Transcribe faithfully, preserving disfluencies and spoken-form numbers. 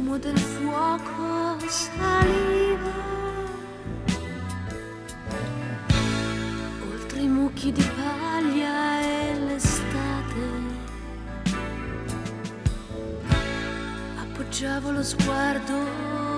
fumo del fuoco saliva, oltre i mucchi di paglia e l'estate. Appoggiavo lo sguardo